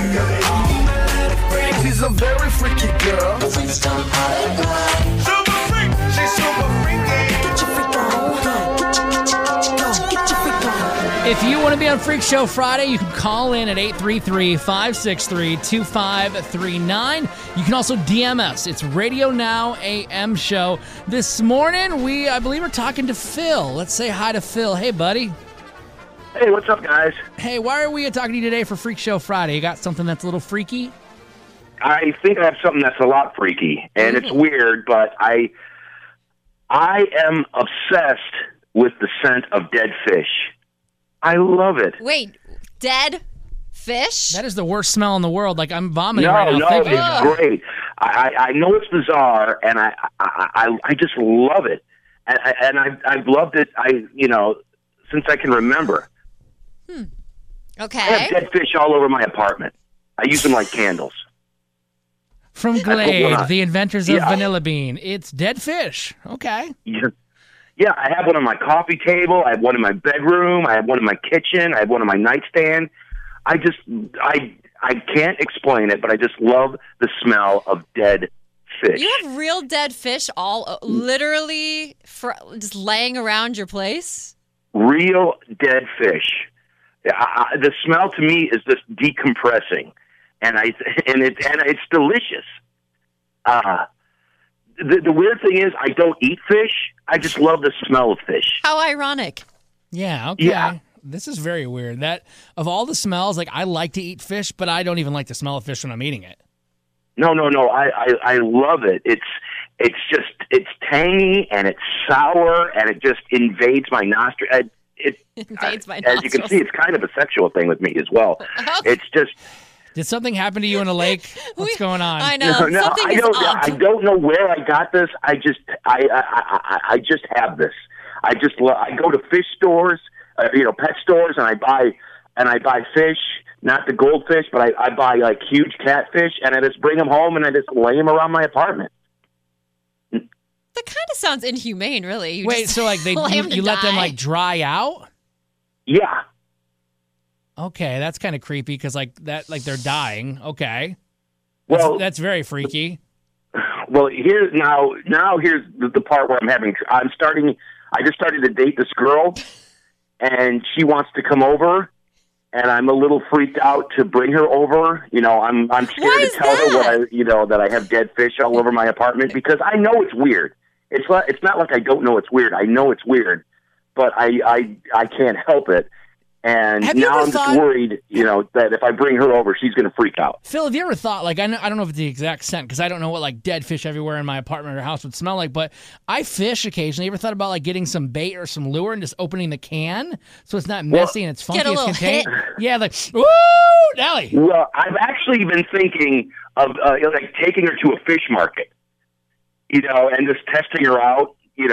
She's a very freaky girl. Freaks don't autograph. Super freak. She's super freaky. Get your freak on. Get your freak on. If you want to be on Freak Show Friday, you can call in at 833-563-2539. You can also DM us. It's Radio Now AM Show. This morning, I believe we're talking to Phil. Let's say hi to Phil. Hey, buddy. Hey, what's up, guys? Hey, why are we talking to you today for Freak Show Friday? You got something that's a little freaky? I think I have something that's a lot freaky, and it's weird, but I am obsessed with the scent of dead fish. I love it. Wait, dead fish? That is the worst smell in the world. Like, I'm vomiting right now No, thinking about it. it's great. I know it's bizarre, and I just love it, and I've loved it. Since I can remember. Okay. I have dead fish all over my apartment. I use them like candles. From That's what Glade, the inventors of Yeah. Vanilla Bean. It's dead fish. Okay. Yeah, I have one on my coffee table. I have one in my bedroom. I have one in my kitchen. I have one on my nightstand. I can't explain it, but I just love the smell of dead fish. You have real dead fish all literally just laying around your place? Real dead fish. The smell to me is just decompressing, and it's delicious. The weird thing is, I don't eat fish. I just love the smell of fish. How ironic. Yeah, okay. Yeah. This is very weird. That of all the smells, like I like to eat fish, but I don't even like the smell of fish when I'm eating it. No. I love it. It's tangy and it's sour and it just invades my nostril. Invades my As you can nostrils. see, it's kind of a sexual thing with me as well. It's just Did something happen to you in a lake? What's going on? I know. no. Something I is don't. up. I don't know where I got this. I just have this. I go to fish stores, pet stores, and I buy fish. Not the goldfish, but I buy like huge catfish, and I just bring them home and I just lay them around my apartment. That kind of sounds inhumane, really. You Wait, just so like lay 'em to you let them die. like dry out? Yeah. Okay, that's kind of creepy because like they're dying. Okay, Well, that's very freaky. Well, here's the part where I just started to date this girl, and she wants to come over, and I'm a little freaked out to bring her over. I'm Why scared is to tell her that? that I have dead fish all over my apartment because I know it's weird. It's not like I don't know it's weird. I know it's weird, but I can't help it. And Have you now ever I'm just thought- worried, that if I bring her over, she's going to freak out. Phil, have you ever thought, like, I don't know if it's the exact scent because I don't know what, like, dead fish everywhere in my apartment or house would smell like, but I fish occasionally. You ever thought about, like, getting some bait or some lure and just opening the can so it's not messy and it's funky? Get a it's little contained? hit. Yeah, like, woo, Nelly. Well, I've actually been thinking of like taking her to a fish market, and just testing her out. See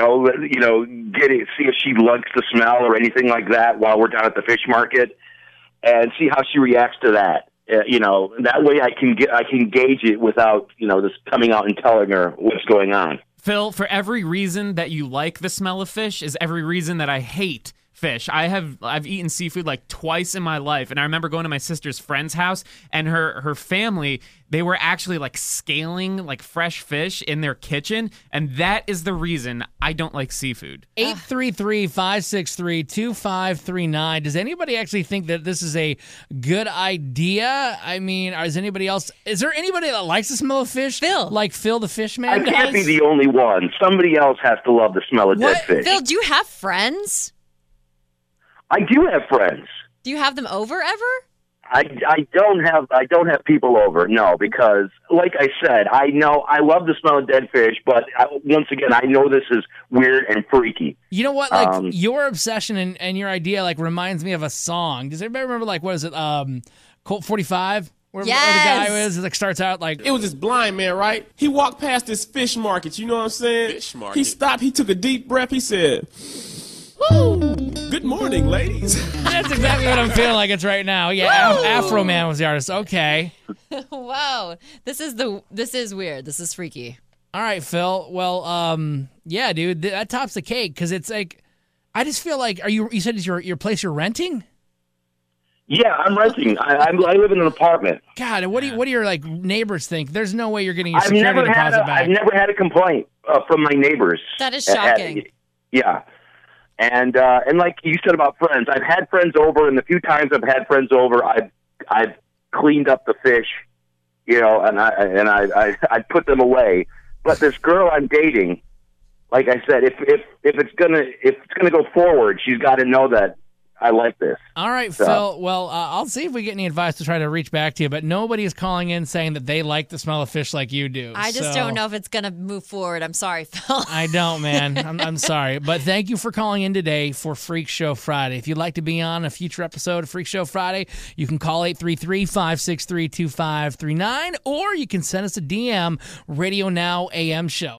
if she likes the smell or anything like that while we're down at the fish market, and see how she reacts to that. That way I can gauge it without just coming out and telling her what's going on. Phil, for every reason that you like the smell of fish is every reason that I hate fish. I've eaten seafood like twice in my life, and I remember going to my sister's friend's house, and her family, they were actually like scaling like fresh fish in their kitchen, and that is the reason I don't like seafood. 833-563-2539. Does anybody actually think that this is a good idea? I mean, is there anybody that likes the smell of fish? Phil. Like Phil the fish man I can't does? be the only one. Somebody else has to love the smell of dead What? fish. Phil, do you have friends? I do have friends. Do you have them over ever? I don't have people over, no, because like I said, I know I love the smell of dead fish, but once again, I know this is weird and freaky. You know what? Like your obsession and your idea like reminds me of a song. Does everybody remember like what is it? Colt 45? Where the guy is, it like starts out like It was this blind man, right? He walked past this fish market, you know what I'm saying? Fish market. He stopped, he took a deep breath, he said, "Woo! Good morning, ladies." that's exactly what I'm feeling like it's right now. Yeah, Afro Man was the artist. Okay. Whoa. This is weird. This is freaky. All right, Phil. Well, yeah, dude, that tops the cake because it's like I just feel like you said it's your place you're renting? Yeah, I'm renting. I live in an apartment. God, what do your like neighbors think? There's no way you're getting your I've security never had deposit back. I've never had a complaint from my neighbors. That is shocking. Yeah. And like you said about friends, I've had friends over, and the few times I've had friends over, I've cleaned up the fish, you know, and I put them away. But this girl I'm dating, like I said, if it's gonna go forward, she's got to know that I like this. All right, So. Phil. Well, I'll see if we get any advice to try to reach back to you, but nobody is calling in saying that they like the smell of fish like you do. I just So, don't know if it's going to move forward. I'm sorry, Phil. I don't, man. I'm sorry. But thank you for calling in today for Freak Show Friday. If you'd like to be on a future episode of Freak Show Friday, you can call 833-563-2539, or you can send us a DM, Radio Now AM Show.